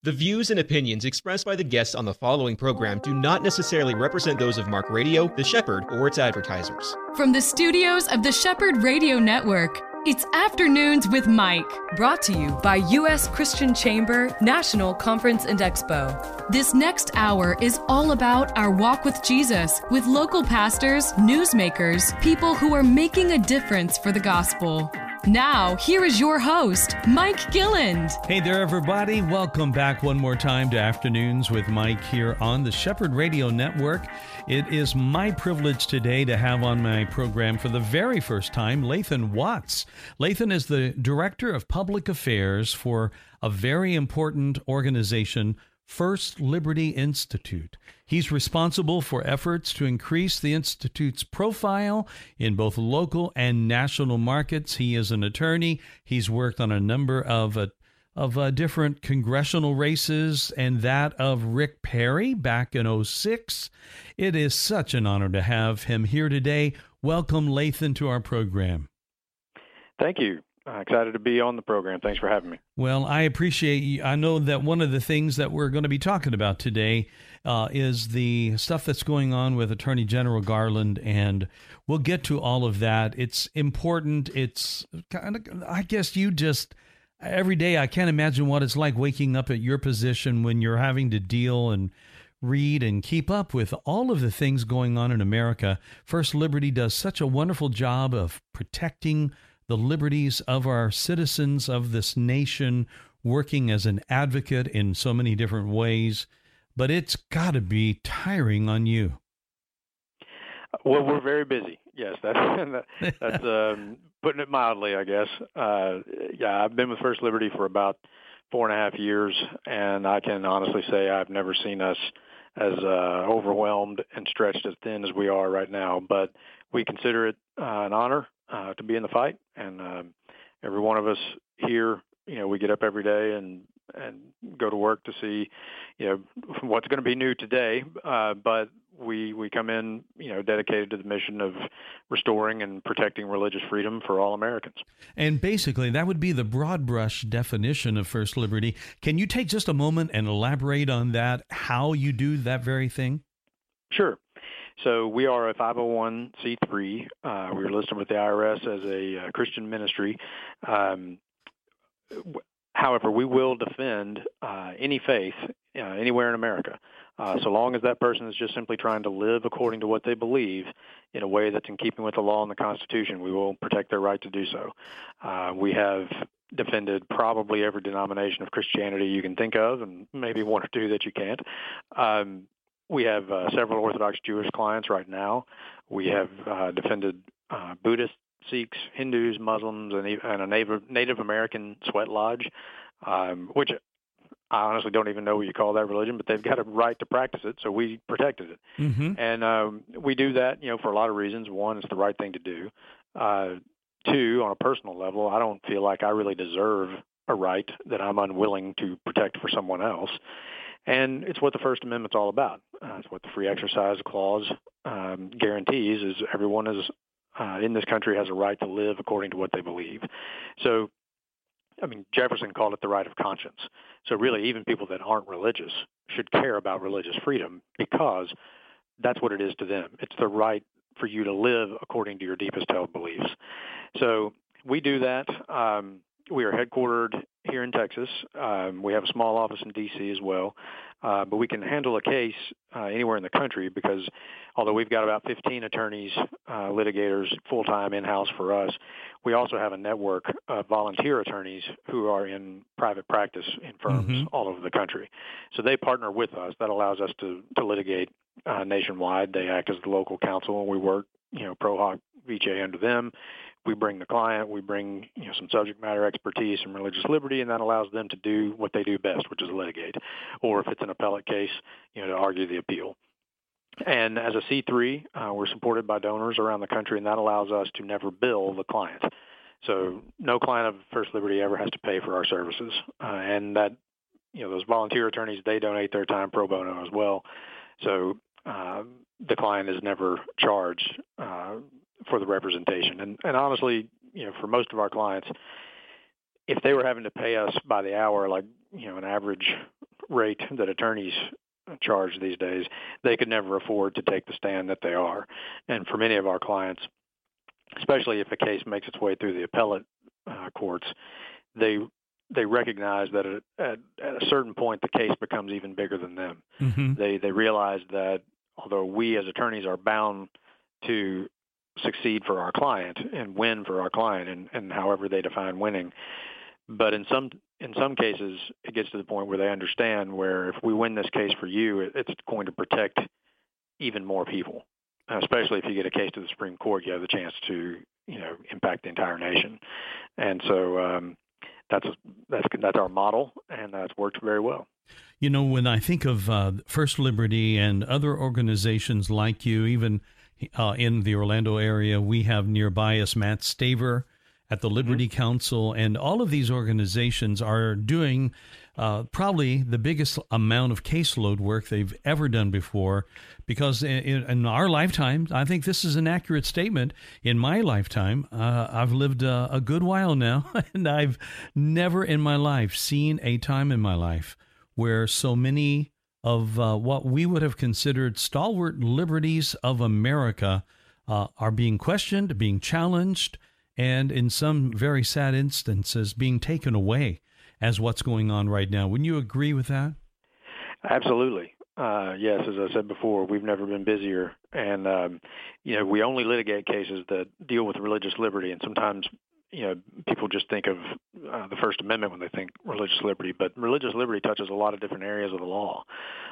The views and opinions expressed by the guests on the following program do not necessarily represent those of Mark Radio, The Shepherd, or its advertisers. From the studios of the Shepherd Radio Network, it's Afternoons with Mike, brought to you by U.S. Christian Chamber National Conference and Expo. This next hour is all about our walk with Jesus, with local pastors, newsmakers, people who are making a difference for the gospel. Now, here is your host, Mike Gilland. Hey there, everybody. Welcome back one more time to Afternoons with Mike here on the Shepherd Radio Network. It is my privilege today to have on my program for the very first time, Lathan Watts. Lathan is the Director of Public Affairs for a very important organization, First Liberty Institute. He's responsible for efforts to increase the Institute's profile in both local and national markets. He is an attorney. He's worked on a number of different congressional races and that of Rick Perry back in '06. It is such an honor to have him here today. Welcome, Lathan, to our program. Thank you. Excited to be on the program. Thanks for having me. Well, I appreciate you. I know that one of the things that we're going to be talking about today is the stuff that's going on with Attorney General Garland, and we'll get to all of that. It's important. It's kind of, I guess you just, every day, I can't imagine what it's like waking up at your position when you're having to deal and read and keep up with all of the things going on in America. First Liberty does such a wonderful job of protecting the liberties of our citizens of this nation, working as an advocate in so many different ways, but it's got to be tiring on you. Well, we're very busy. Yes, that's putting it mildly, I guess. Yeah, I've been with First Liberty for about 4.5 years, and I can honestly say I've never seen us as overwhelmed and stretched as thin as we are right now. But we consider it an honor to be in the fight, and every one of us here, we get up every day and go to work to see, what's going to be new today. But we come in, dedicated to the mission of restoring and protecting religious freedom for all Americans. And basically, that would be the broad brush definition of First Liberty. Can you take just a moment and elaborate on that, how you do that very thing? Sure. So we are a 501c3. We are listed with the IRS as a Christian ministry. However, we will defend any faith anywhere in America, so long as that person is just simply trying to live according to what they believe in a way that's in keeping with the law and the Constitution. We will protect their right to do so. We have defended probably every denomination of Christianity you can think of, and maybe one or two that you can't. We have several Orthodox Jewish clients right now. We have defended Buddhists, Sikhs, Hindus, Muslims, and a Native American sweat lodge, which I honestly don't even know what you call that religion, but they've got a right to practice it, so we protected it. Mm-hmm. And we do that, for a lot of reasons. One, it's the right thing to do. Two, on a personal level, I don't feel like I really deserve a right that I'm unwilling to protect for someone else. And it's what the First Amendment's all about. It's what the Free Exercise Clause guarantees, is everyone is in this country has a right to live according to what they believe. So, Jefferson called it the right of conscience. So really, even people that aren't religious should care about religious freedom, because that's what it is to them. It's the right for you to live according to your deepest held beliefs. So we do that. We are headquartered here in Texas. We have a small office in D.C. as well, but we can handle a case anywhere in the country, because although we've got about 15 attorneys, litigators, full-time in-house for us, we also have a network of volunteer attorneys who are in private practice in firms all over the country. So they partner with us. That allows us to litigate nationwide. They act as the local counsel, and we work, pro hoc vice under them. We bring the client, we bring some subject matter expertise and religious liberty, and that allows them to do what they do best, which is litigate, or if it's an appellate case, to argue the appeal. And as a C3, we're supported by donors around the country, and that allows us to never bill the client. So no client of First Liberty ever has to pay for our services, and that those volunteer attorneys, they donate their time pro bono as well. So the client is never charged for the representation. And honestly, for most of our clients, if they were having to pay us by the hour, like, an average rate that attorneys charge these days, they could never afford to take the stand that they are. And for many of our clients, especially if a case makes its way through the appellate courts, they recognize that at a certain point the case becomes even bigger than them. Mm-hmm. They realize that although we as attorneys are bound to succeed for our client and win for our client, and however they define winning, but in some cases it gets to the point where they understand where if we win this case for you, it's going to protect even more people. Especially if you get a case to the Supreme Court, you have the chance to, impact the entire nation. And so that's our model, and that's worked very well. When I think of First Liberty and other organizations like you, even in the Orlando area, we have nearby us Matt Staver at the Liberty mm-hmm. Council, and all of these organizations are doing probably the biggest amount of caseload work they've ever done before, because in our lifetime, I think this is an accurate statement, in my lifetime, I've lived a good while now, and I've never in my life seen a time in my life where so many of what we would have considered stalwart liberties of America are being questioned, being challenged, and in some very sad instances being taken away as what's going on right now. Wouldn't you agree with that? Absolutely. Yes, as I said before, we've never been busier. And, we only litigate cases that deal with religious liberty. And sometimes, people just think of the First Amendment when they think religious liberty. But religious liberty touches a lot of different areas of the law.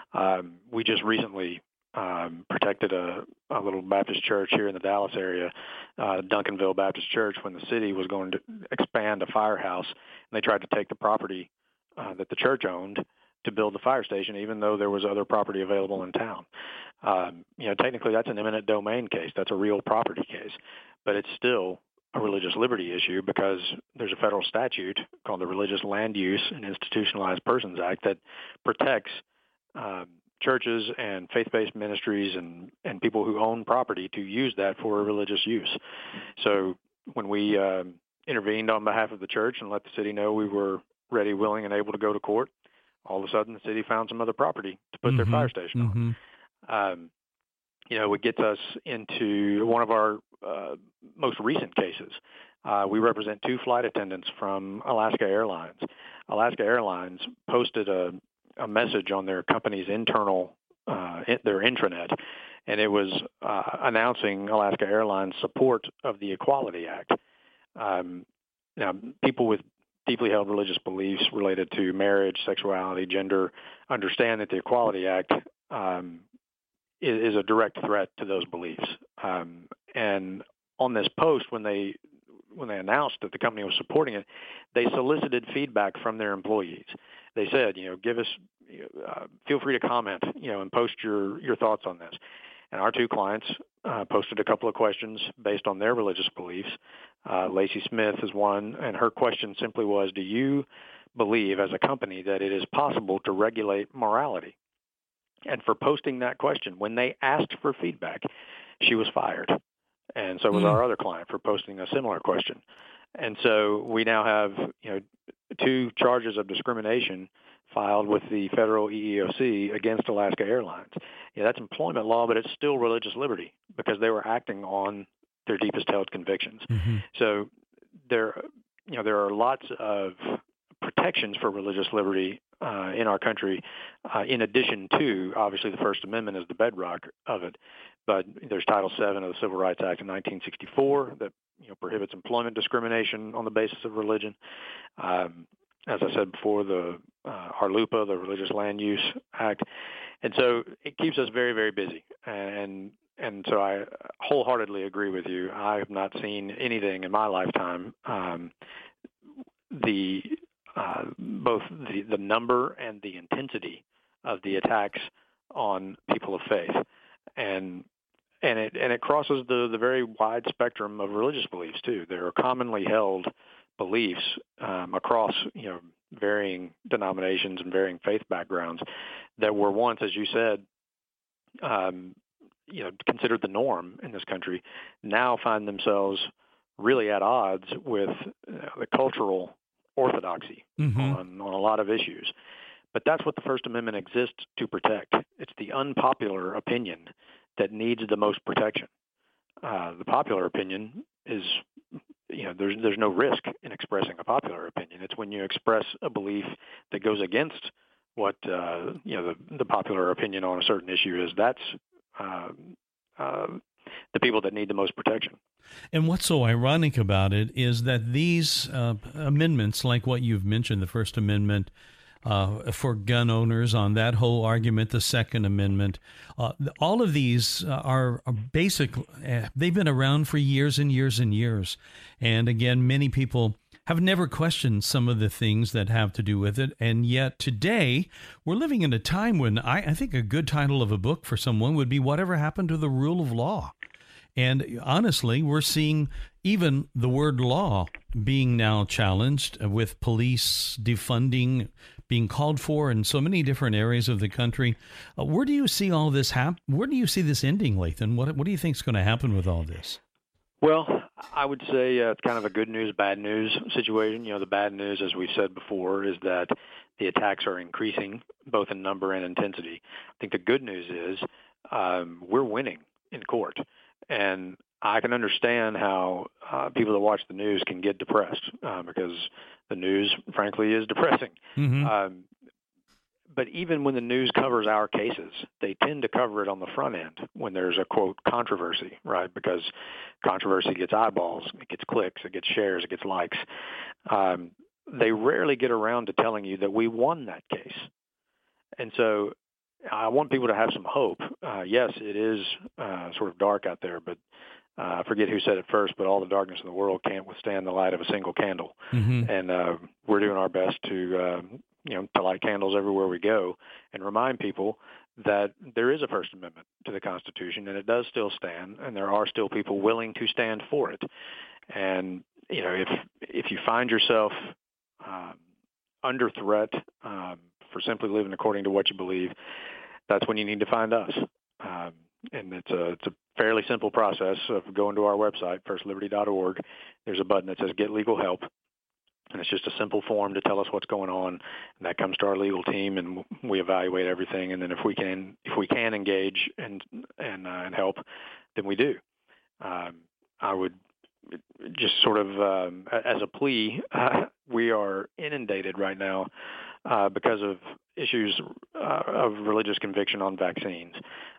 We just recently protected a little Baptist church here in the Dallas area, Duncanville Baptist Church, when the city was going to expand a firehouse, and they tried to take the property that the church owned to build the fire station, even though there was other property available in town. Technically that's an eminent domain case. That's a real property case, but it's still a religious liberty issue because there's a federal statute called the Religious Land Use and Institutionalized Persons Act that protects churches and faith-based ministries and people who own property to use that for religious use. So when we intervened on behalf of the church and let the city know we were ready, willing, and able to go to court, all of a sudden the city found some other property to put mm-hmm. their fire station on. Mm-hmm. It gets us into one of our most recent cases. We represent two flight attendants from Alaska Airlines. Alaska Airlines posted a message on their company's internal, their intranet, and it was announcing Alaska Airlines' support of the Equality Act. Now, people with deeply held religious beliefs related to marriage, sexuality, gender understand that the Equality Act is a direct threat to those beliefs. And on this post, when they announced that the company was supporting it, they solicited feedback from their employees. They said, give us, feel free to comment, and post your thoughts on this. And our two clients posted a couple of questions based on their religious beliefs. Lacey Smith is one, and her question simply was, do you believe as a company that it is possible to regulate morality? And for posting that question, when they asked for feedback, she was fired. And so was our other client for posting a similar question. And so we now have, two charges of discrimination filed with the federal EEOC against Alaska Airlines. That's employment law, but it's still religious liberty because they were acting on their deepest held convictions. Mm-hmm. So there are lots of protections for religious liberty in our country, in addition to, obviously, the First Amendment is the bedrock of it. But there's Title VII of the Civil Rights Act of 1964 that prohibits employment discrimination on the basis of religion. As I said before, the RLUIPA, the Religious Land Use Act. And so it keeps us very, very busy. And so I wholeheartedly agree with you. I have not seen anything in my lifetime, both the number and the intensity of the attacks on people of faith. And it crosses the very wide spectrum of religious beliefs too. There are commonly held beliefs across varying denominations and varying faith backgrounds that were once, as you said, considered the norm in this country, now find themselves really at odds with the cultural orthodoxy mm-hmm. on a lot of issues. But that's what the First Amendment exists to protect. It's the unpopular opinion that needs the most protection. The popular opinion is, there's no risk in expressing a popular opinion. It's when you express a belief that goes against what the popular opinion on a certain issue is. That's the people that need the most protection. And what's so ironic about it is that these amendments, like what you've mentioned, the First Amendment for gun owners, on that whole argument, the Second Amendment, all of these are basic. They've been around for years and years and years. And again, many people have never questioned some of the things that have to do with it. And yet today, we're living in a time when I think a good title of a book for someone would be Whatever Happened to the Rule of Law? And honestly, we're seeing even the word law being now challenged, with police defunding being called for in so many different areas of the country. Where do you see all this Where do you see this ending, Lathan? What do you think is going to happen with all this? Well, I would say it's kind of a good news, bad news situation. The bad news, as we've said before, is that the attacks are increasing, both in number and intensity. I think the good news is we're winning in court. And I can understand how people that watch the news can get depressed because the news, frankly, is depressing. Mm-hmm. But even when the news covers our cases, they tend to cover it on the front end when there's a, quote, controversy, right? Because controversy gets eyeballs, it gets clicks, it gets shares, it gets likes. They rarely get around to telling you that we won that case. And so I want people to have some hope. Yes, it is sort of dark out there, but I forget who said it first, but all the darkness in the world can't withstand the light of a single candle. Mm-hmm. And we're doing our best to light candles everywhere we go and remind people that there is a First Amendment to the Constitution, and it does still stand, and there are still people willing to stand for it. And, if you find yourself under threat for simply living according to what you believe, that's when you need to find us. And it's a fairly simple process of going to our website, firstliberty.org. There's a button that says Get Legal Help, and it's just a simple form to tell us what's going on. And that comes to our legal team, and we evaluate everything. And then if we can engage and help, then we do. I would just sort of as a plea, we are inundated right now because of issues of religious conviction on vaccines.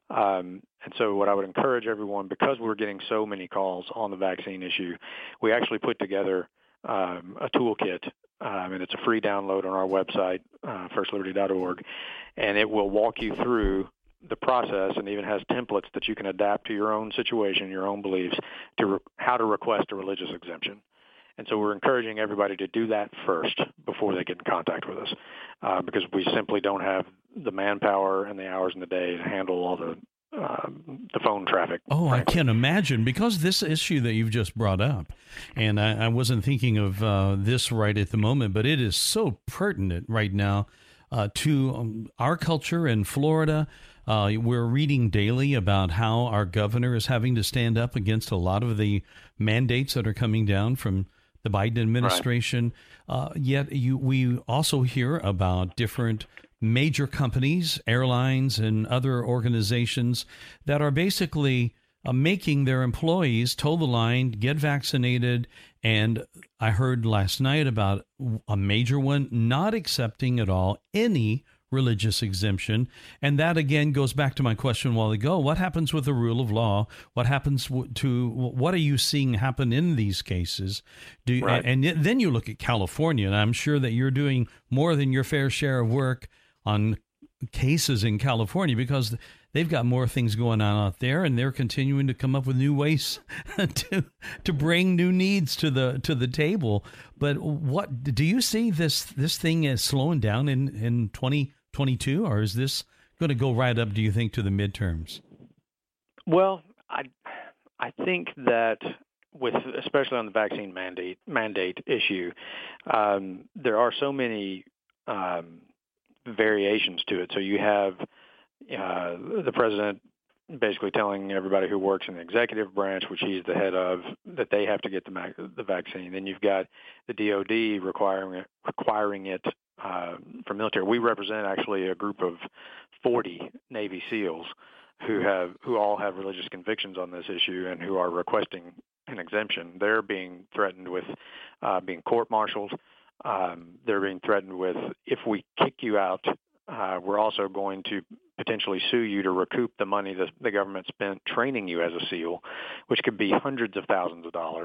And so what I would encourage everyone, because we're getting so many calls on the vaccine issue, we actually put together a toolkit, and it's a free download on our website, firstliberty.org, and it will walk you through the process and even has templates that you can adapt to your own situation, your own beliefs, to how to request a religious exemption. And so we're encouraging everybody to do that first before they get in contact with us, because we simply don't have the manpower and the hours in the day to handle all the phone traffic. Oh, frankly. I can imagine, because this issue that you've just brought up, and I wasn't thinking of this right at the moment, but it is so pertinent right now to our culture in Florida. We're reading daily about how our governor is having to stand up against a lot of the mandates that are coming down from the Biden administration. Right. Yet we also hear about different major companies, airlines, and other organizations that are basically making their employees toe the line, get vaccinated. And I heard last night about a major one not accepting at all any religious exemption. And that, again, goes back to my question a while ago. What happens with the rule of law? What happens what are you seeing happen in these cases? Right. And then you look at California, and I'm sure that you're doing more than your fair share of work on cases in California, because they've got more things going on out there, and they're continuing to come up with new ways to bring new needs to the table. But what do you see this thing as slowing down in 2022, or is this going to go right up, do you think, to the midterms? Well, I think that especially on the vaccine mandate issue, there are so many variations to it. So you have the president basically telling everybody who works in the executive branch, which he's the head of, that they have to get the vaccine. Then you've got the DOD requiring it for military. We represent actually a group of 40 Navy SEALs who all have religious convictions on this issue and who are requesting an exemption. They're being threatened with being court-martialed. They're being threatened with, if we kick you out, we're also going to potentially sue you to recoup the money that the government spent training you as a SEAL, which could be hundreds of thousands of dollars.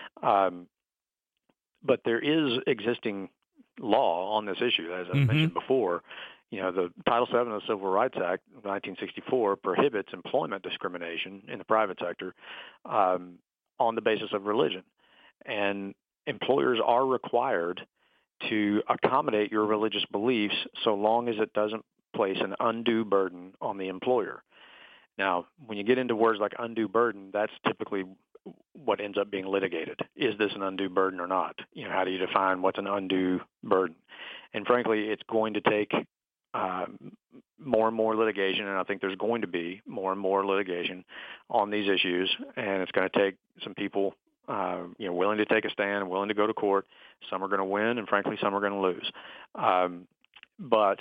But there is existing law on this issue, as I mentioned before. The Title VII of the Civil Rights Act of 1964 prohibits employment discrimination in the private sector on the basis of religion. And employers are required to accommodate your religious beliefs so long as it doesn't place an undue burden on the employer. Now, when you get into words like undue burden, that's typically what ends up being litigated. Is this an undue burden or not? How do you define what's an undue burden? And frankly, it's going to take more and more litigation, and I think there's going to be more and more litigation on these issues, and it's going to take some people willing to take a stand, willing to go to court. Some are going to win, and frankly, some are going to lose. But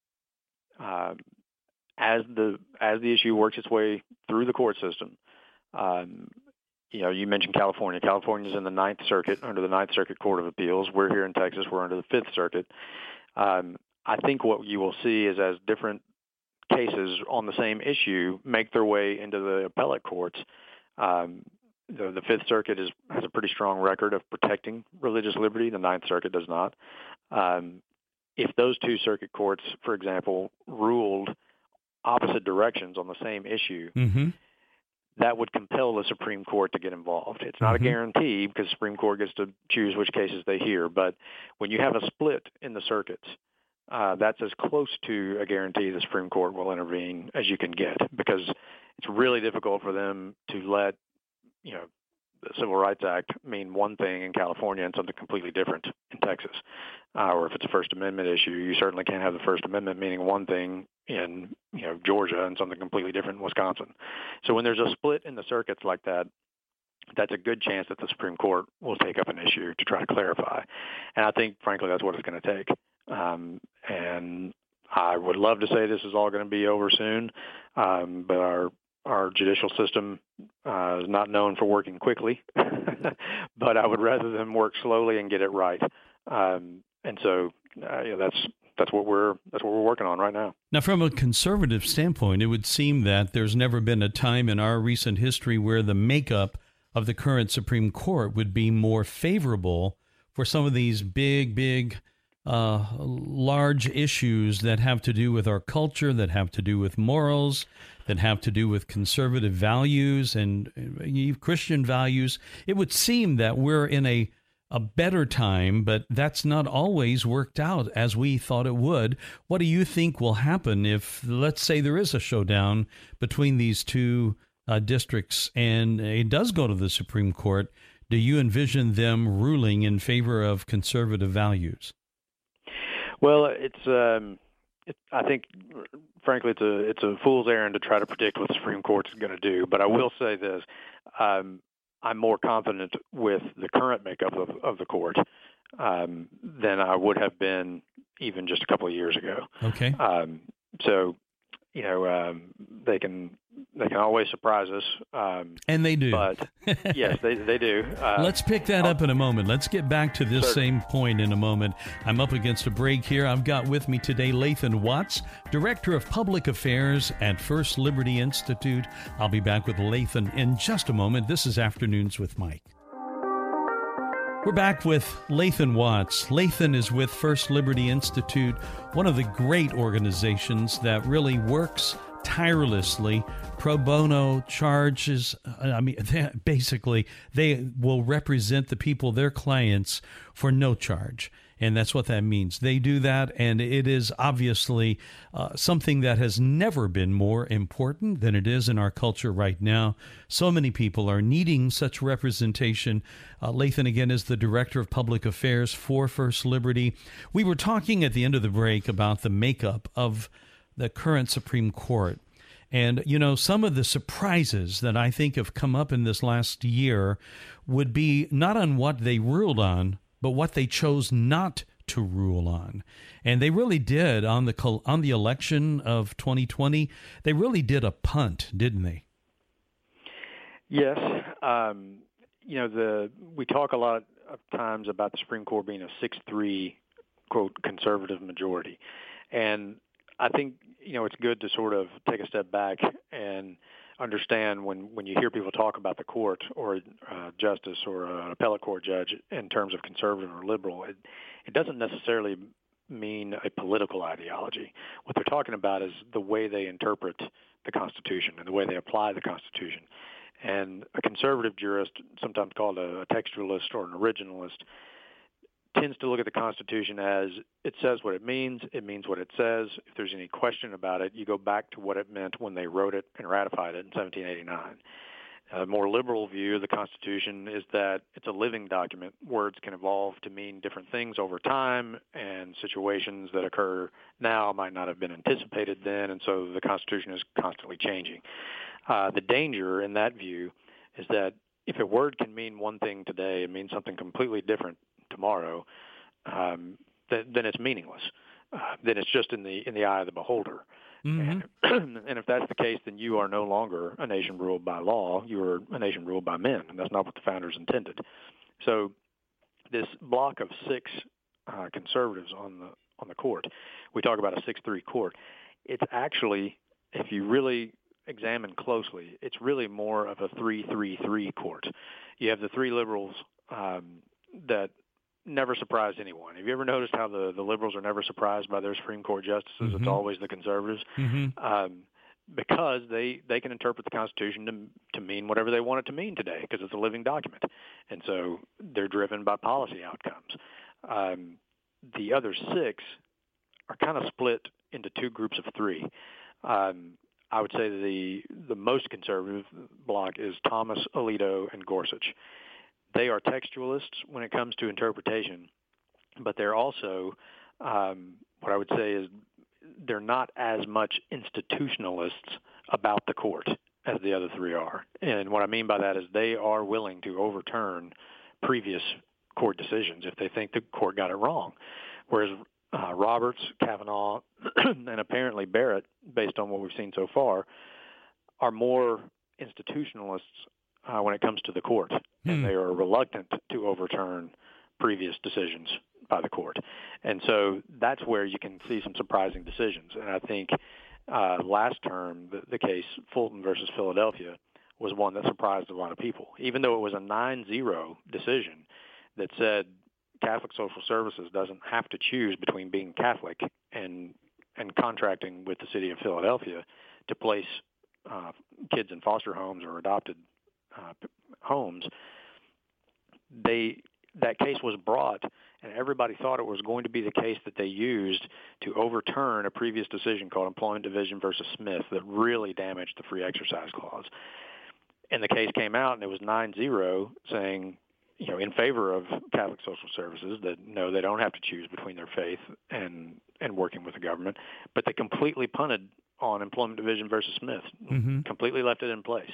as the issue works its way through the court system, you mentioned California. California's in the Ninth Circuit under the Ninth Circuit Court of Appeals. We're here in Texas. We're under the Fifth Circuit. I think what you will see is as different cases on the same issue make their way into the appellate courts, the Fifth Circuit has a pretty strong record of protecting religious liberty. The Ninth Circuit does not. If those two circuit courts, for example, ruled opposite directions on the same issue, that would compel the Supreme Court to get involved. It's not a guarantee because the Supreme Court gets to choose which cases they hear. But when you have a split in the circuits, that's as close to a guarantee the Supreme Court will intervene as you can get, because it's really difficult for them to let the Civil Rights Act mean one thing in California and something completely different in Texas. Or if it's a First Amendment issue, you certainly can't have the First Amendment meaning one thing in Georgia and something completely different in Wisconsin. So when there's a split in the circuits like that, that's a good chance that the Supreme Court will take up an issue to try to clarify. And I think, frankly, that's what it's going to take. And I would love to say this is all going to be over soon, but our judicial system is not known for working quickly, but I would rather them work slowly and get it right. And so that's what we're working on right now. Now, from a conservative standpoint, it would seem that there's never been a time in our recent history where the makeup of the current Supreme Court would be more favorable for some of these big, large issues that have to do with our culture, that have to do with morals, that have to do with conservative values and Christian values. It would seem that we're in a better time, but that's not always worked out as we thought it would. What do you think will happen if, let's say, there is a showdown between these two districts and it does go to the Supreme Court? Do you envision them ruling in favor of conservative values? Well, I think, frankly, it's a fool's errand to try to predict what the Supreme Court is going to do. But I will say this: I'm more confident with the current makeup of the court than I would have been even just a couple of years ago. Okay. So, they can always surprise us. And they do. But yes, they do. Let's pick that up in a moment. Let's get back to this same point in a moment. I'm up against a break here. I've got with me today Lathan Watts, Director of Public Affairs at First Liberty Institute. I'll be back with Lathan in just a moment. This is Afternoons with Mike. We're back with Lathan Watts. Lathan is with First Liberty Institute, one of the great organizations that really works tirelessly. Pro bono charges, basically, they will represent the people, their clients, for no charge. And that's what that means. They do that, and it is obviously something that has never been more important than it is in our culture right now. So many people are needing such representation. Lathan, again, is the Director of Public Affairs for First Liberty. We were talking at the end of the break about the makeup of the current Supreme Court. And, some of the surprises that I think have come up in this last year would be not on what they ruled on, but what they chose not to rule on. And they really did on the election of 2020. They really did a punt, didn't they? Yes. We talk a lot of times about the Supreme Court being a 6-3, quote, conservative majority. And I think, it's good to sort of take a step back and understand when you hear people talk about the court or justice or an appellate court judge in terms of conservative or liberal, it doesn't necessarily mean a political ideology. What they're talking about is the way they interpret the Constitution and the way they apply the Constitution. And a conservative jurist, sometimes called a textualist or an originalist, tends to look at the Constitution as it says what it means what it says. If there's any question about it, you go back to what it meant when they wrote it and ratified it in 1789. A more liberal view of the Constitution is that it's a living document. Words can evolve to mean different things over time, and situations that occur now might not have been anticipated then, and so the Constitution is constantly changing. The danger in that view is that if a word can mean one thing today and mean something completely different tomorrow, then it's meaningless. Then it's just in the eye of the beholder. Mm-hmm. And if that's the case, then you are no longer a nation ruled by law. You are a nation ruled by men, and that's not what the founders intended. So this block of 6 conservatives on the court, we talk about a 6-3 court. It's actually, if you really examine closely, it's really more of a 3-3-3 court. You have the 3 liberals that never surprise anyone. Have you ever noticed how the liberals are never surprised by their Supreme Court justices? Mm-hmm. It's always the conservatives. Mm-hmm. Because they can interpret the Constitution to mean whatever they want it to mean today, because it's a living document. And so they're driven by policy outcomes. The other 6 are kind of split into 2 groups of 3. I would say the most conservative bloc is Thomas, Alito, and Gorsuch. They are textualists when it comes to interpretation, but they're also, what I would say is, they're not as much institutionalists about the court as the other 3 are. And what I mean by that is they are willing to overturn previous court decisions if they think the court got it wrong. Whereas Roberts, Kavanaugh, and apparently Barrett, based on what we've seen so far, are more institutionalists when it comes to the court, and they are reluctant to overturn previous decisions by the court. And so that's where you can see some surprising decisions. And I think last term, the case Fulton versus Philadelphia was one that surprised a lot of people, even though it was a 9-0 decision that said Catholic Social Services doesn't have to choose between being Catholic and contracting with the city of Philadelphia to place kids in foster homes or adopted homes. That case was brought, and everybody thought it was going to be the case that they used to overturn a previous decision called Employment Division versus Smith that really damaged the free exercise clause. And the case came out, and it was 9-0, saying, in favor of Catholic Social Services, that no, they don't have to choose between their faith and working with the government, but they completely punted on Employment Division versus Smith, completely left it in place.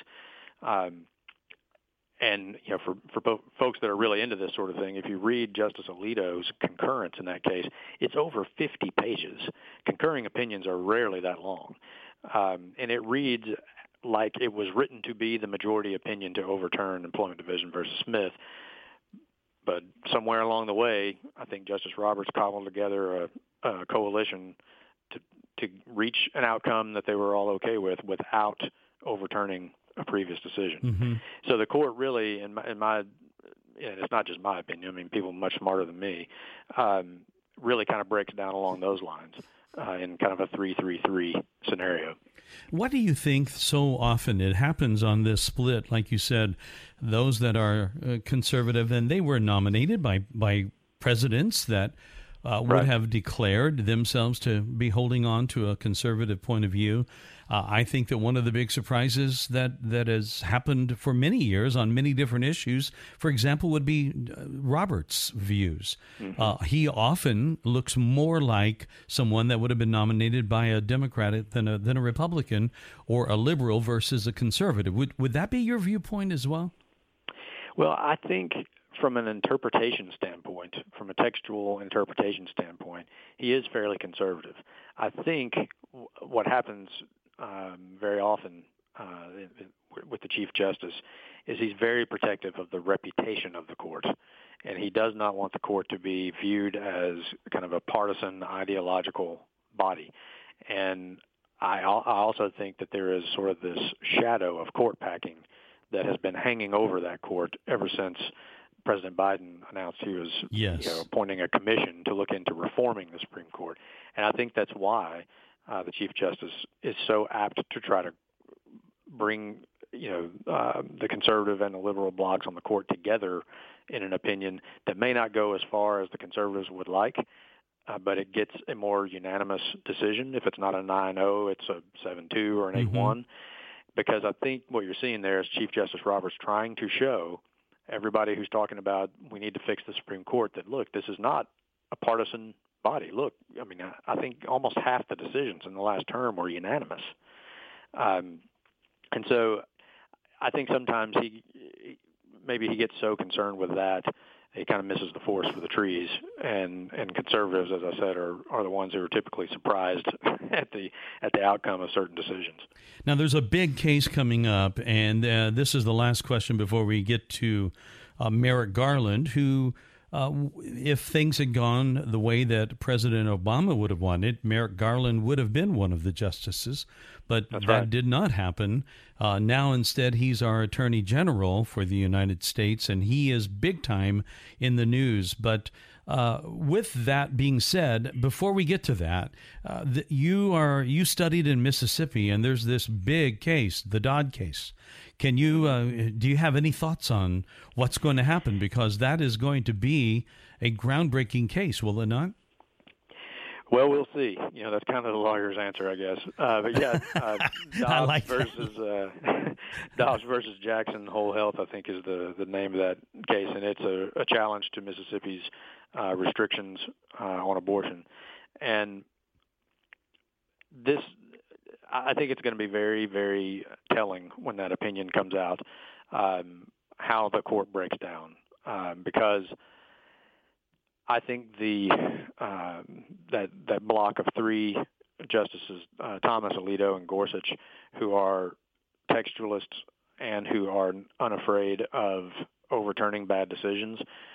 And for folks that are really into this sort of thing, if you read Justice Alito's concurrence in that case, it's over 50 pages. Concurring opinions are rarely that long. And it reads like it was written to be the majority opinion to overturn Employment Division versus Smith. But somewhere along the way, I think Justice Roberts cobbled together a coalition to reach an outcome that they were all okay with without overturning a previous decision. So the court really, in my, and it's not just my opinion, I mean, people much smarter than me, really kind of breaks down along those lines in kind of a 3-3-3 scenario. What do you think so often it happens on this split? Like you said, those that are conservative, and they were nominated by presidents that would have declared themselves to be holding on to a conservative point of view. I think that one of the big surprises that has happened for many years on many different issues, for example, would be Roberts' views. He often looks more like someone that would have been nominated by a Democrat than a Republican or a liberal versus a conservative. Would that be your viewpoint as well? Well, I think from an interpretation standpoint, from a textual interpretation standpoint, he is fairly conservative. I think what happens very often with the Chief Justice is he's very protective of the reputation of the court, and he does not want the court to be viewed as kind of a partisan ideological body. And I also think that there is sort of this shadow of court packing that has been hanging over that court ever since President Biden announced he was appointing a commission to look into reforming the Supreme Court. And I think that's why the Chief Justice is so apt to try to bring the conservative and the liberal blocs on the court together in an opinion that may not go as far as the conservatives would like, but it gets a more unanimous decision. If it's not a 9-0, it's a 7-2 or an 8-1. Because I think what you're seeing there is Chief Justice Roberts trying to show everybody who's talking about we need to fix the Supreme Court that, look, this is not a partisan body. Look, I mean, I think almost half the decisions in the last term were unanimous. And so I think sometimes he gets so concerned with that, he kind of misses the forest for the trees. And conservatives, as I said, are the ones who are typically surprised at the outcome of certain decisions. Now, there's a big case coming up, and this is the last question before we get to Merrick Garland, who, if things had gone the way that President Obama would have wanted, Merrick Garland would have been one of the justices, but that did not happen. Now, instead, he's our Attorney General for the United States, and he is big time in the news. But with that being said, before we get to that, you studied in Mississippi, and there's this big case, the Dodd case. Can you do you have any thoughts on what's going to happen? Because that is going to be a groundbreaking case, will it not? Well, we'll see. That's kind of the lawyer's answer, I guess. But yeah, Dobbs versus Jackson Whole Health, I think, is the name of that case, and it's a challenge to Mississippi's restrictions on abortion. And I think it's going to be very, very telling when that opinion comes out, how the court breaks down, because I think that block of three justices, Thomas, Alito, and Gorsuch, who are textualists and who are unafraid of overturning bad decisions,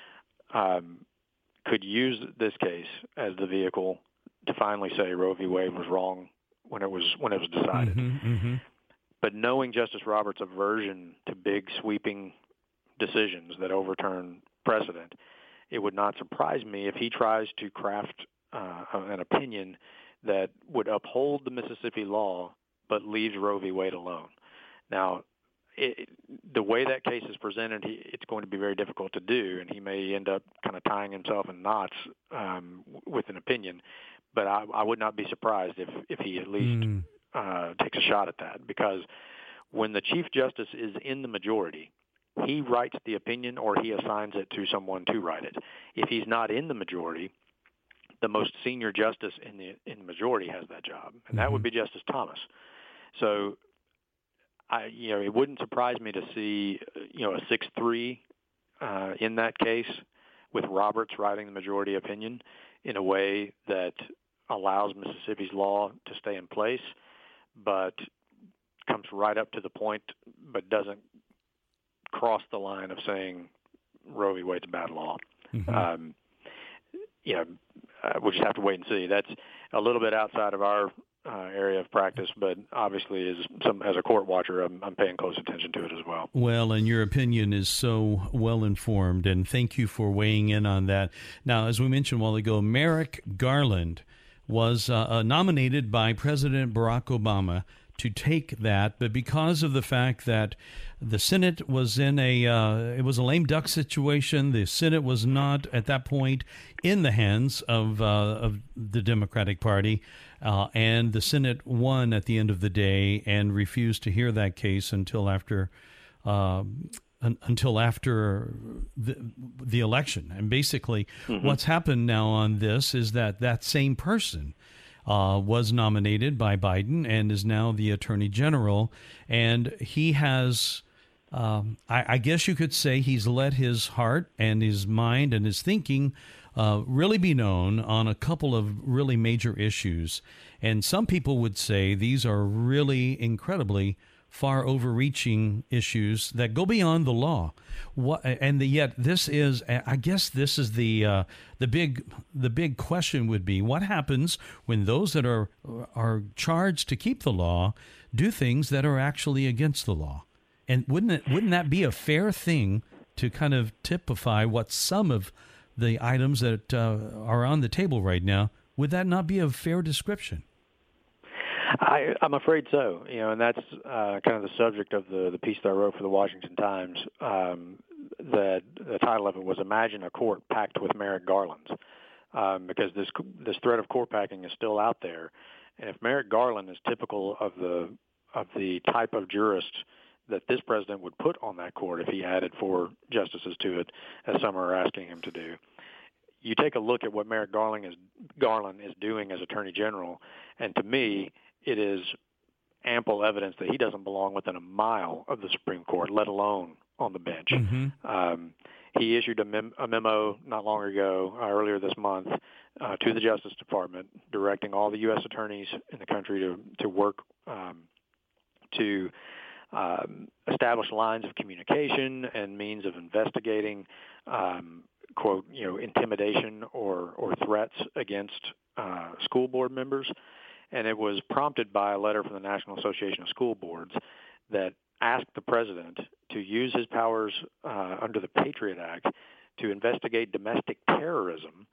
could use this case as the vehicle to finally say Roe v. Wade was wrong when it was decided. But knowing Justice Roberts' aversion to big sweeping decisions that overturn precedent, it would not surprise me if he tries to craft an opinion that would uphold the Mississippi law but leaves Roe v. Wade alone. Now, the way that case is presented, it's going to be very difficult to do, and he may end up kind of tying himself in knots with an opinion. But I would not be surprised if he at least takes a shot at that, because when the Chief Justice is in the majority, he writes the opinion or he assigns it to someone to write it. If he's not in the majority, the most senior justice in the majority has that job, and that would be Justice Thomas. So, it wouldn't surprise me to see a 6-3 in that case, with Roberts writing the majority opinion in a way that allows Mississippi's law to stay in place, but comes right up to the point, but doesn't cross the line of saying Roe v. Wade's a bad law. We'll just have to wait and see. That's a little bit outside of our area of practice, but obviously as a court watcher, I'm paying close attention to it as well. Well, and your opinion is so well informed, and thank you for weighing in on that. Now, as we mentioned a while ago, Merrick Garland was nominated by President Barack Obama to take that, but because of the fact that the Senate was in it was a lame duck situation, the Senate was not at that point in the hands of the Democratic Party, and the Senate won at the end of the day and refused to hear that case until after the election. And basically, what's happened now on this is that same person was nominated by Biden and is now the Attorney General, and he has I guess you could say he's let his heart and his mind and his thinking really be known on a couple of really major issues. And some people would say these are really incredibly far overreaching issues that go beyond the law. Yet this is, I guess this is the big question would be, what happens when those that are charged to keep the law do things that are actually against the law? And wouldn't that be a fair thing to kind of typify what some of the items that are on the table right now? Would that not be a fair description? I'm afraid so. And that's kind of the subject of the piece that I wrote for the Washington Times. The title of it was "Imagine a Court Packed with Merrick Garlands," because this threat of court packing is still out there. And if Merrick Garland is typical of the type of jurist that this president would put on that court if he added 4 justices to it, as some are asking him to do, you take a look at what Merrick Garland is doing as Attorney General, and to me, it is ample evidence that he doesn't belong within a mile of the Supreme Court, let alone on the bench. Mm-hmm. He issued a memo not long ago, earlier this month, to the Justice Department, directing all the U.S. attorneys in the country to work to establish lines of communication and means of investigating, quote, intimidation or threats against school board members. And it was prompted by a letter from the National Association of School Boards that asked the president to use his powers under the Patriot Act to investigate domestic terrorism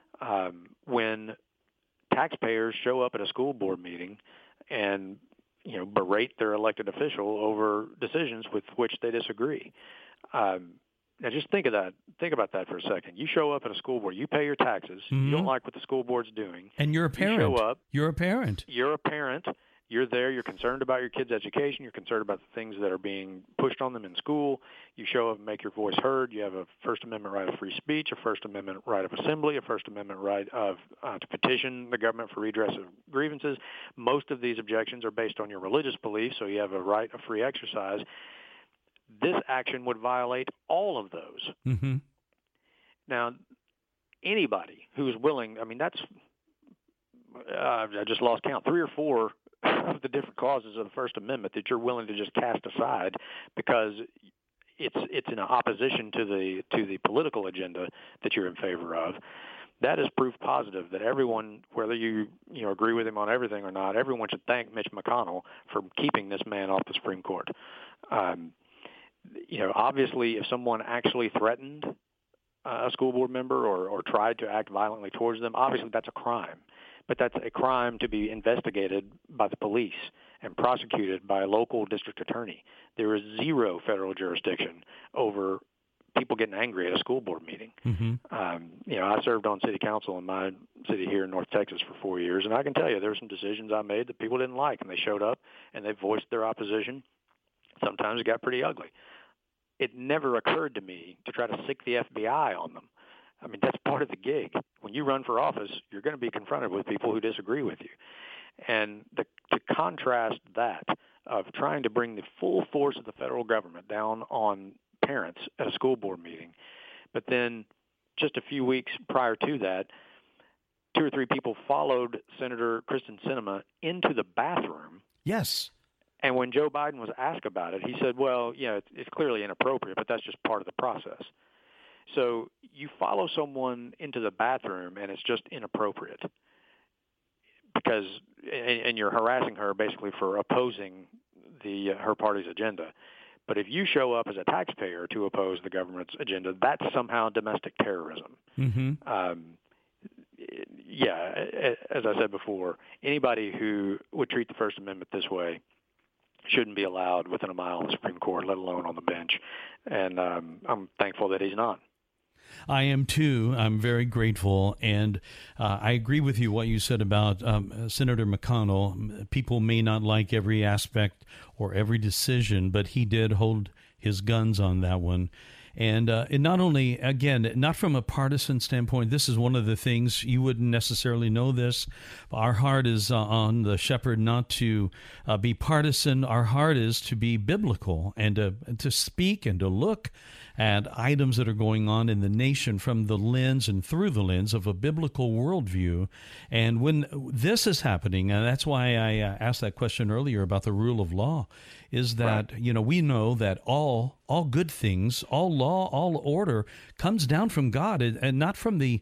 when taxpayers show up at a school board meeting and berate their elected official over decisions with which they disagree. Now, just think about that for a second. You show up at a school board. You pay your taxes. Mm-hmm. You don't like what the school board's doing. And you're a parent. You show up. You're a parent. You're a parent. You're there. You're concerned about your kids' education. You're concerned about the things that are being pushed on them in school. You show up and make your voice heard. You have a First Amendment right of free speech, a First Amendment right of assembly, a First Amendment right of to petition the government for redress of grievances. Most of these objections are based on your religious beliefs, so you have a right of free exercise. This action would violate all of those. Mm-hmm. Now, anybody who is willing, that's, I just lost count, 3 or 4 of the different causes of the First Amendment that you're willing to just cast aside because it's in opposition to the political agenda that you're in favor of. That is proof positive that everyone, whether you agree with him on everything or not, everyone should thank Mitch McConnell for keeping this man off the Supreme Court. Obviously, if someone actually threatened a school board member or tried to act violently towards them, obviously that's a crime. But that's a crime to be investigated by the police and prosecuted by a local district attorney. There is zero federal jurisdiction over people getting angry at a school board meeting. Mm-hmm. I served on city council in my city here in North Texas for 4 years, and I can tell you there were some decisions I made that people didn't like, and they showed up and they voiced their opposition. Sometimes it got pretty ugly. It never occurred to me to try to sic the FBI on them. That's part of the gig. When you run for office, you're going to be confronted with people who disagree with you. And to contrast that of trying to bring the full force of the federal government down on parents at a school board meeting, but then just a few weeks prior to that, 2 or 3 people followed Senator Kristen Sinema into the bathroom. Yes. And when Joe Biden was asked about it, he said, well, it's clearly inappropriate, but that's just part of the process. So you follow someone into the bathroom, and it's just inappropriate because and you're harassing her basically for opposing her party's agenda. But if you show up as a taxpayer to oppose the government's agenda, that's somehow domestic terrorism. Mm-hmm. As I said before, anybody who would treat the First Amendment this way shouldn't be allowed within a mile of the Supreme Court, let alone on the bench. And I'm thankful that he's not. I am too. I'm very grateful. And I agree with you what you said about Senator McConnell. People may not like every aspect or every decision, but he did hold his guns on that one. And not only, again, not from a partisan standpoint, this is one of the things you wouldn't necessarily know this. Our heart is on the Shepherd not to be partisan. Our heart is to be biblical and to speak and to look at items that are going on in the nation from the lens and through the lens of a biblical worldview. And when this is happening, and that's why I asked that question earlier about the rule of law, is that, right, we know that all good things, all law, all order comes down from God and not from the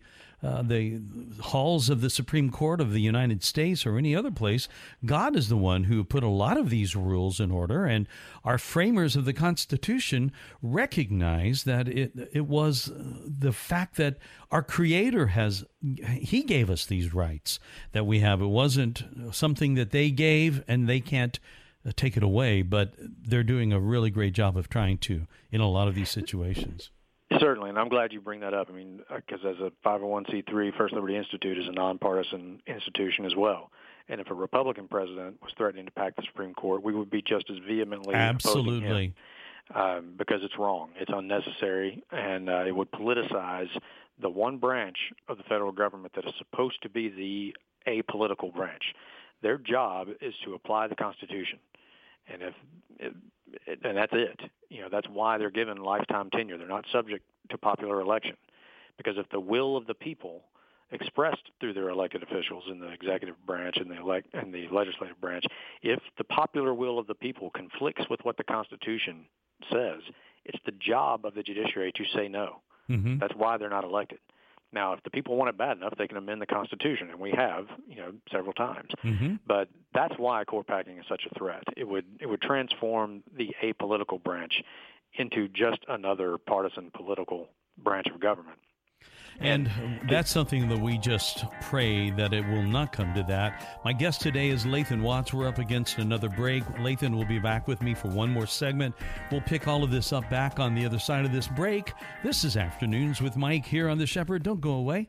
halls of the Supreme Court of the United States or any other place. God is the one who put a lot of these rules in order, and our framers of the Constitution recognized that it was the fact that our Creator He gave us these rights that we have. It wasn't something that they gave and they can't take it away, but they're doing a really great job of trying to in a lot of these situations. Certainly, and I'm glad you bring that up. I mean, because as a 501c3, First Liberty Institute is a nonpartisan institution as well. And if a Republican president was threatening to pack the Supreme Court, we would be just as vehemently absolutely opposing him, because it's wrong, it's unnecessary, and it would politicize the one branch of the federal government that is supposed to be the apolitical branch. Their job is to apply the Constitution, and and that's it. That's why they're given lifetime tenure. They're not subject to popular election, because if the will of the people expressed through their elected officials in the executive branch and the legislative branch, if the popular will of the people conflicts with what the Constitution says, it's the job of the judiciary to say no. Mm-hmm. That's why they're not elected. Now, if the people want it bad enough, they can amend the Constitution, and we have, several times. Mm-hmm. But that's why court packing is such a threat. It would transform the apolitical branch into just another partisan political branch of government. And that's something that we just pray that it will not come to that. My guest today is Lathan Watts. We're up against another break. Lathan will be back with me for one more segment. We'll pick all of this up back on the other side of this break. This is Afternoons with Mike here on The Shepherd. Don't go away.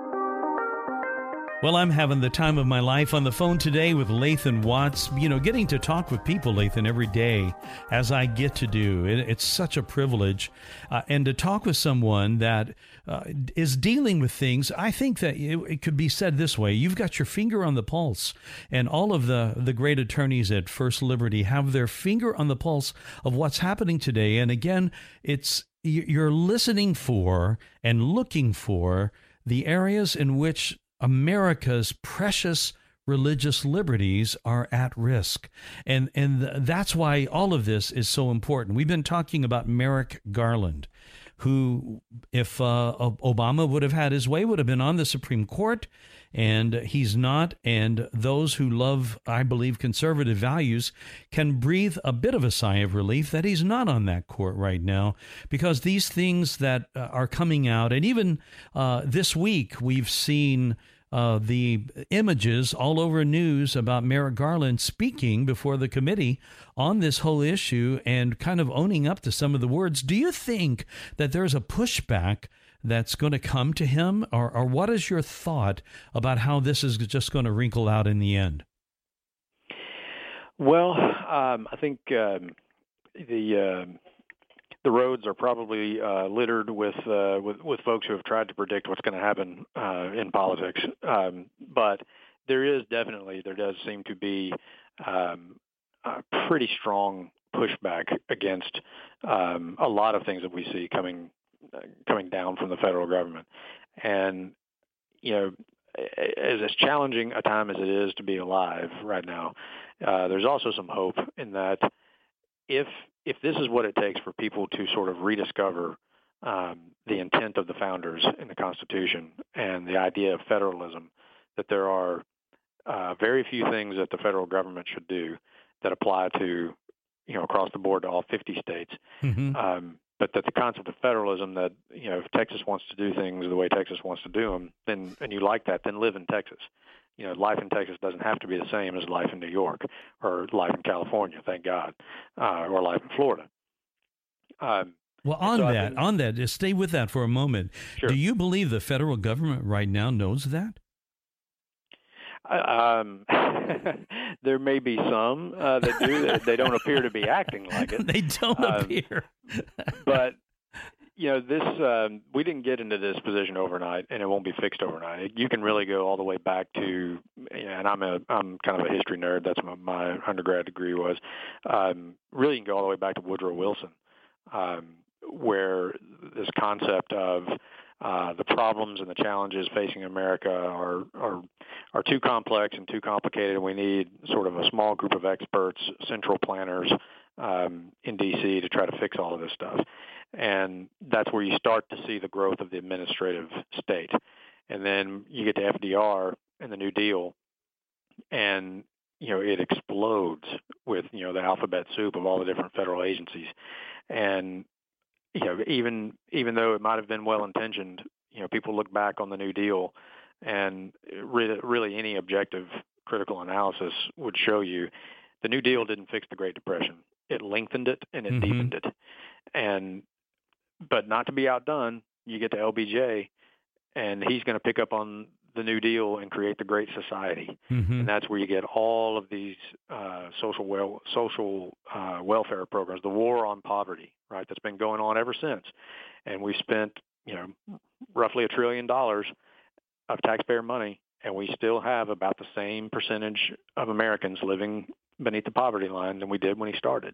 Well, I'm having the time of my life on the phone today with Lathan Watts. Getting to talk with people, Lathan, every day, as I get to do. It's such a privilege. And to talk with someone that is dealing with things, I think that it could be said this way. You've got your finger on the pulse, and all of the great attorneys at First Liberty have their finger on the pulse of what's happening today. And again, you're listening for and looking for the areas in which America's precious religious liberties are at risk. And that's why all of this is so important. We've been talking about Merrick Garland, who, if Obama would have had his way, would have been on the Supreme Court, and he's not. And those who love, I believe, conservative values can breathe a bit of a sigh of relief that he's not on that court right now, because these things that are coming out, and even this week we've seen the images all over news about Merrick Garland speaking before the committee on this whole issue and kind of owning up to some of the words. Do you think that there's a pushback that's going to come to him, or what is your thought about how this is just going to wrinkle out in the end? Well, I think the roads are probably littered with folks who have tried to predict what's going to happen in politics. But there does seem to be a pretty strong pushback against a lot of things that we see coming down from the federal government. And, as challenging a time as it is to be alive right now, there's also some hope in that if this is what it takes for people to sort of rediscover the intent of the founders in the Constitution and the idea of federalism, that there are very few things that the federal government should do that apply to, across the board to all 50 states. Mm-hmm. But that the concept of federalism, that, if Texas wants to do things the way Texas wants to do them, and you like that, then live in Texas. Life in Texas doesn't have to be the same as life in New York or life in California, thank God, or life in Florida. Well, on that, just stay with that for a moment. Sure. Do you believe the federal government right now knows that? There may be some that do. They don't appear to be acting like it. They don't appear. But This we didn't get into this position overnight, and it won't be fixed overnight. You can really go all the way back to, and I'm kind of a history nerd. That's what my undergrad degree was. Really, you can go all the way back to Woodrow Wilson, where this concept of the problems and the challenges facing America are too complex and too complicated. We need sort of a small group of experts, central planners in D.C. to try to fix all of this stuff. And that's where you start to see the growth of the administrative state. And then you get to FDR and the New Deal, and it explodes with the alphabet soup of all the different federal agencies. And even though it might have been well intentioned, people look back on the New Deal, and really any objective critical analysis would show you the New Deal didn't fix the Great Depression. It lengthened it and it deepened it. But not to be outdone, you get to LBJ, and he's going to pick up on the New Deal and create the Great Society. And that's where you get all of these social welfare programs, the war on poverty, right, that's been going on ever since. And we spent, roughly $1 trillion of taxpayer money, and we still have about the same percentage of Americans living beneath the poverty line than we did when he started.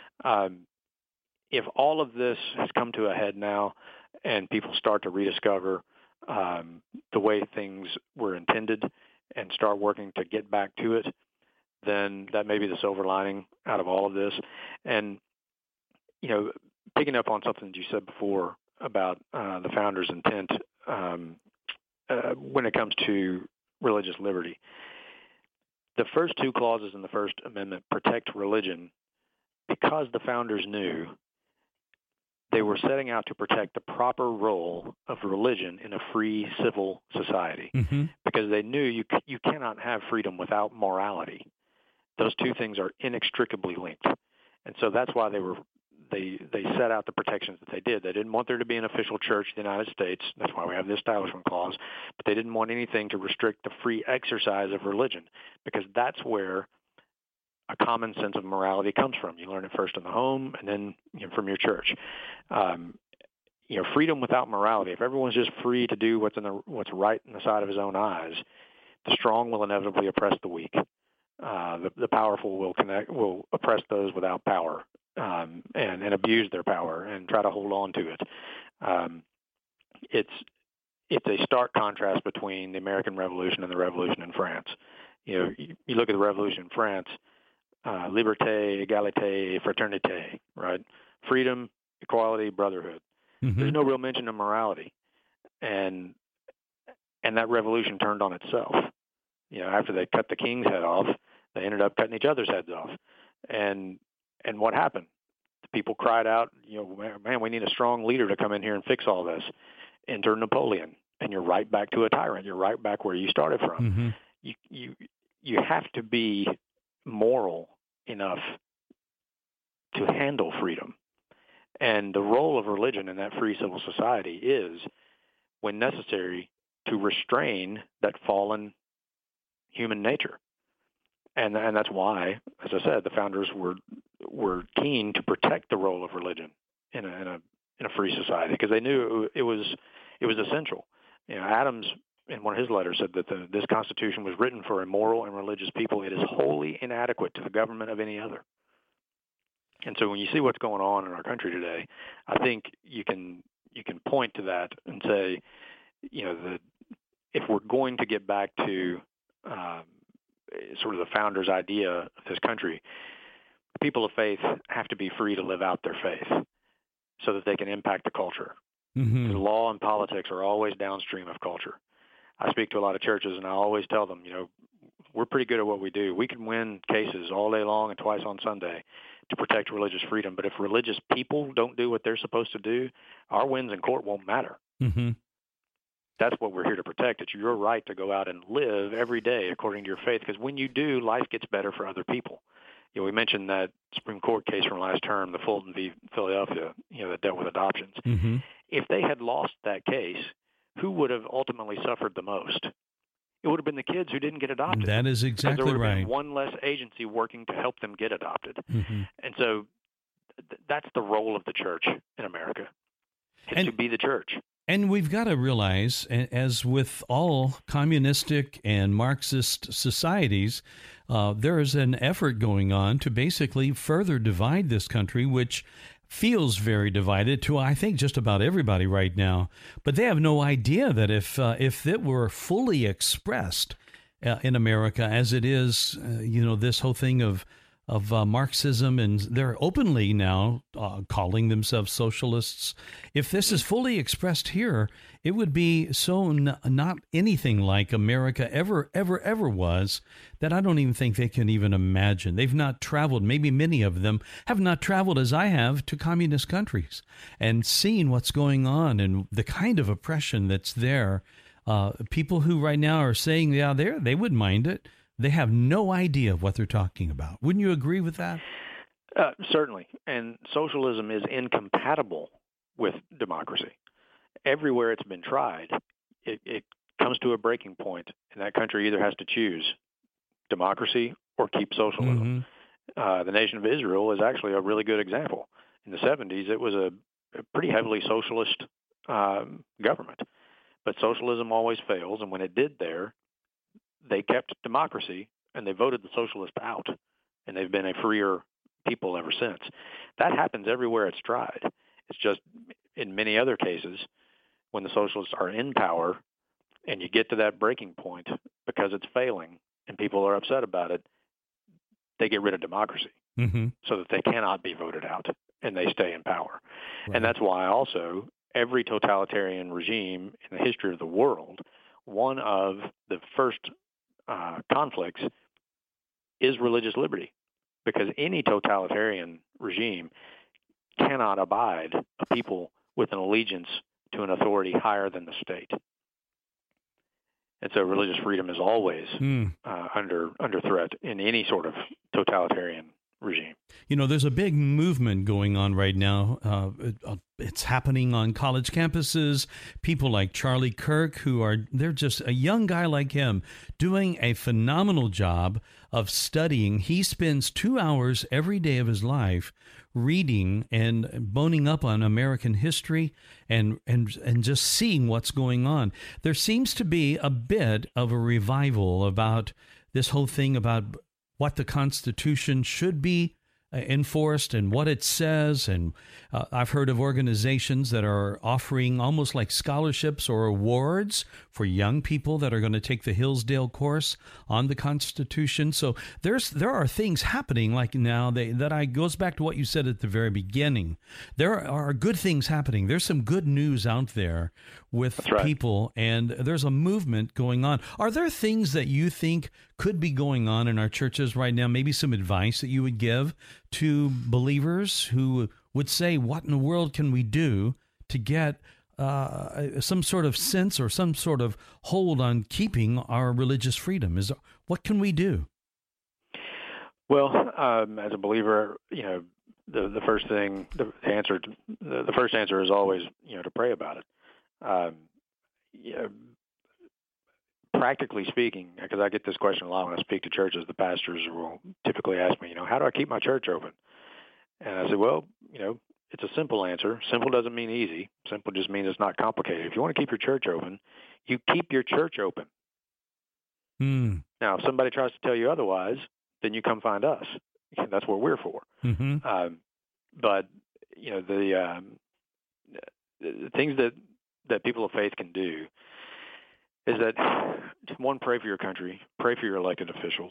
If all of this has come to a head now and people start to rediscover the way things were intended and start working to get back to it, then that may be the silver lining out of all of this. And, picking up on something that you said before about the founders' intent when it comes to religious liberty, the first two clauses in the First Amendment protect religion because the founders knew they were setting out to protect the proper role of religion in a free civil society, because they knew you cannot have freedom without morality. Those two things are inextricably linked. And so that's why they set out the protections that they did. They didn't want there to be an official church in the United States. That's why we have the Establishment Clause. But they didn't want anything to restrict the free exercise of religion, because that's where a common sense of morality comes from. You learn it first in the home, and then from your church. Freedom without morality. If everyone's just free to do what's right in the sight of his own eyes, the strong will inevitably oppress the weak. The powerful will oppress those without power, and abuse their power and try to hold on to it. It's a stark contrast between the American Revolution and the Revolution in France. You look at the Revolution in France. Liberté, égalité, fraternité, right? Freedom, equality, brotherhood. There's no real mention of morality, and that revolution turned on itself. After they cut the king's head off, they ended up cutting each other's heads off. And what happened? The people cried out, man, we need a strong leader to come in here and fix all this. Enter Napoleon, and you're right back to a tyrant. You're right back where you started from. You have to be moral enough to handle freedom. And the role of religion in that free civil society is, when necessary, to restrain that fallen human nature. And that's why, as I said, the founders were keen to protect the role of religion in a free society, because they knew it was essential. Adams, in one of his letters, said that this Constitution was written for a moral and religious people. It is wholly inadequate to the government of any other. And so when you see what's going on in our country today, I think you can point to that and say, if we're going to get back to sort of the founders' idea of this country, people of faith have to be free to live out their faith so that they can impact the culture. The law and politics are always downstream of culture. I speak to a lot of churches, and I always tell them, we're pretty good at what we do. We can win cases all day long and twice on Sunday to protect religious freedom. But if religious people don't do what they're supposed to do, our wins in court won't matter. That's what we're here to protect. It's your right to go out and live every day according to your faith, because when you do, life gets better for other people. We mentioned that Supreme Court case from last term, the Fulton v. Philadelphia, that dealt with adoptions. If they had lost that case, who would have ultimately suffered the most? It would have been the kids who didn't get adopted. That is exactly right. There would have right. been one less agency working to help them get adopted. And so that's the role of the church in America. to be the church. And we've got to realize, as with all communistic and Marxist societies, there is an effort going on to basically further divide this country, which feels very divided to, I think, just about everybody right now. But they have no idea that if it were fully expressed in America as it is, this whole thing of Marxism, and they're openly now calling themselves socialists. If this is fully expressed here, it would be so not anything like America ever was, that I don't even think they can even imagine. They've not traveled, maybe many of them have not traveled as I have to communist countries and seen what's going on and the kind of oppression that's there. People who right now are saying, yeah, they wouldn't mind it. They have no idea of what they're talking about. Wouldn't you agree with that? Certainly. And socialism is incompatible with democracy. Everywhere it's been tried, it comes to a breaking point, and that country either has to choose democracy or keep socialism. Mm-hmm. The nation of Israel is actually a really good example. In the 70s, it was a pretty heavily socialist government. But socialism always fails, and when it did there, they kept democracy, and they voted the socialists out, and they've been a freer people ever since. That happens everywhere it's tried. It's just in many other cases, when the socialists are in power and you get to that breaking point because it's failing and people are upset about it, they get rid of democracy so that they cannot be voted out and they stay in power. Right. And that's why also every totalitarian regime in the history of the world, one of the first conflicts is religious liberty, because any totalitarian regime cannot abide a people with an allegiance to an authority higher than the state. And so religious freedom is always under threat in any sort of totalitarian regime. There's a big movement going on right now. It's happening on college campuses. People like Charlie Kirk, they're just a young guy like him doing a phenomenal job of studying. He spends 2 hours every day of his life reading and boning up on American history and just seeing what's going on. There seems to be a bit of a revival about this whole thing about what the Constitution should be enforced and what it says. And I've heard of organizations that are offering almost like scholarships or awards for young people that are going to take the Hillsdale course on the Constitution. So there are things happening like now that goes back to what you said at the very beginning. There are good things happening. There's some good news out there with people, and there's a movement going on. Are there things that you think could be going on in our churches right now? Maybe some advice that you would give to believers who would say, what in the world can we do to get some sort of sense or some sort of hold on keeping our religious freedom? What can we do? Well, as a believer, the first answer is always, to pray about it. Practically speaking, because I get this question a lot when I speak to churches, the pastors will typically ask me, how do I keep my church open? And I say, well, it's a simple answer. Simple doesn't mean easy. Simple just means it's not complicated. If you want to keep your church open, you keep your church open. Now, if somebody tries to tell you otherwise, then you come find us. That's what we're for. But, the things that people of faith can do is that, one, pray for your country, pray for your elected officials.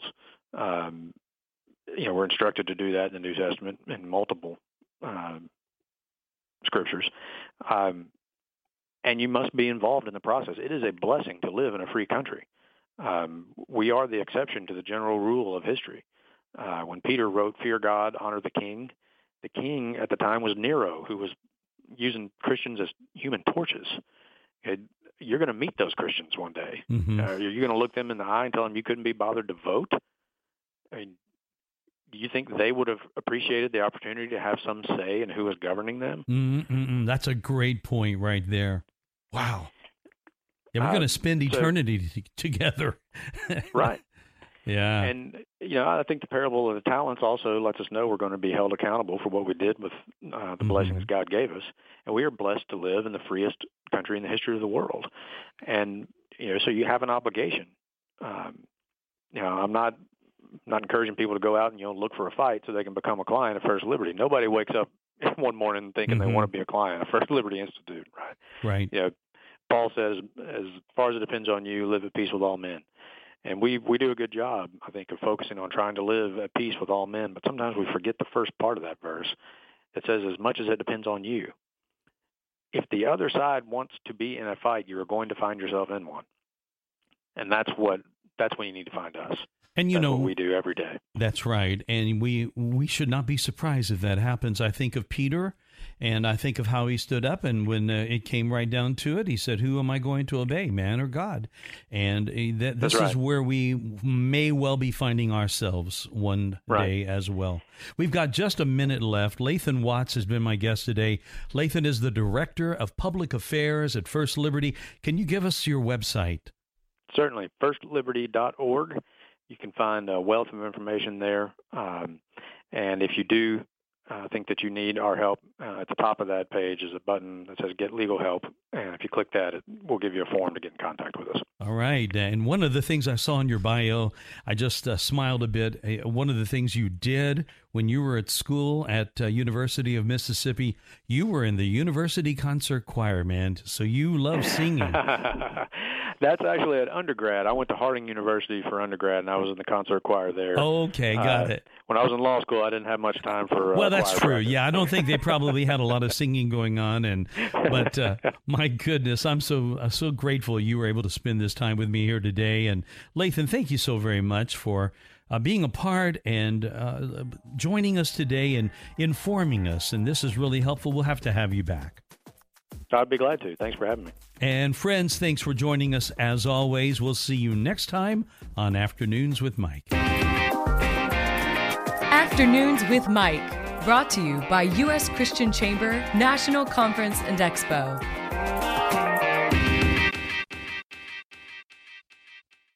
We're instructed to do that in the New Testament in multiple scriptures. And you must be involved in the process. It is a blessing to live in a free country. We are the exception to the general rule of history. When Peter wrote, "Fear God, honor the king at the time was Nero, who was using Christians as human torches. You're going to meet those Christians one day. You're going to look them in the eye and tell them you couldn't be bothered to vote? I mean, do you think they would have appreciated the opportunity to have some say in who was governing them? That's a great point right there. Wow. Yeah, we're going to spend eternity together. Right. Yeah. And, I think the parable of the talents also lets us know we're going to be held accountable for what we did with the blessings God gave us. And we are blessed to live in the freest country in the history of the world. And, so you have an obligation. I'm not encouraging people to go out and, look for a fight so they can become a client of First Liberty. Nobody wakes up one morning thinking they want to be a client of First Liberty Institute, right? Right. Paul says, as far as it depends on you, live at peace with all men. And we do a good job, I think, of focusing on trying to live at peace with all men. But sometimes we forget the first part of that verse. It says, as much as it depends on you. If the other side wants to be in a fight, you are going to find yourself in one. And that's when you need to find us. And that's what we do every day. That's right. And we should not be surprised if that happens. I think of Peter, and I think of how he stood up, and when it came right down to it, he said, who am I going to obey, man or God? And this is where we may well be finding ourselves one day as well. We've got just a minute left. Lathan Watts has been my guest today. Lathan is the Director of Public Affairs at First Liberty. Can you give us your website? Certainly, firstliberty.org. You can find a wealth of information there. And if you do think that you need our help, at the top of that page is a button that says Get Legal Help. And if you click that, it will give you a form to get in contact with us. All right. And one of the things I saw in your bio, I just smiled a bit. One of the things you did when you were at school at University of Mississippi, you were in the University Concert Choir, man. So you love singing. That's actually at undergrad. I went to Harding University for undergrad, and I was in the concert choir there. Okay, got it. When I was in law school, I didn't have much time for well, that's choir true. practice. Yeah, I don't think they probably had a lot of singing going on, but my goodness, I'm so grateful you were able to spend this time with me here today. And Lathan, thank you so very much for being a part and joining us today and informing us. And this is really helpful. We'll have to have you back. I'd be glad to. Thanks for having me. And friends, thanks for joining us as always. We'll see you next time on Afternoons with Mike. Afternoons with Mike, brought to you by U.S. Christian Chamber National Conference and Expo.